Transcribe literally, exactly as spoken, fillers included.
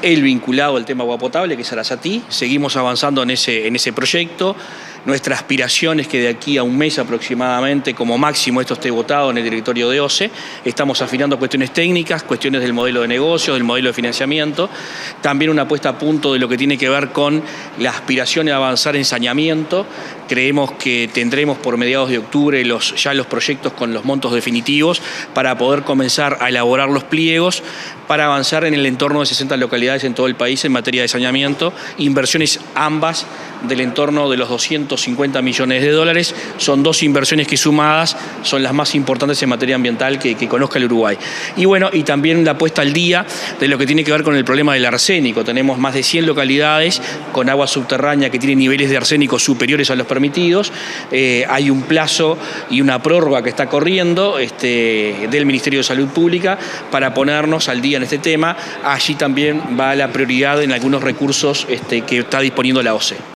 el vinculado al tema agua potable, que es Arasatí. Seguimos avanzando en ese, en ese proyecto. Nuestra aspiración es que de aquí a un mes aproximadamente, como máximo, esto esté votado en el directorio de O C E. Estamos afinando cuestiones técnicas, cuestiones del modelo de negocio, del modelo de financiamiento. También una puesta a punto de lo que tiene que ver con la aspiración de avanzar en saneamiento. Creemos que tendremos por mediados de octubre los, ya los proyectos con los montos definitivos para poder comenzar a elaborar los pliegos para avanzar en el entorno de sesenta localidades en todo el país en materia de saneamiento. Inversiones ambas del entorno de los doscientos cincuenta millones de dólares. Son dos inversiones que sumadas son las más importantes en materia ambiental que, que conozca el Uruguay. Y bueno, y también la puesta al día de lo que tiene que ver con el problema del arsénico. Tenemos más de cien localidades con agua subterránea que tienen niveles de arsénico superiores a los permitidos. Eh, hay un plazo y una prórroga que está corriendo este, del Ministerio de Salud Pública para ponernos al día en este tema. Allí también va la prioridad en algunos recursos este, que está disponiendo la O C E.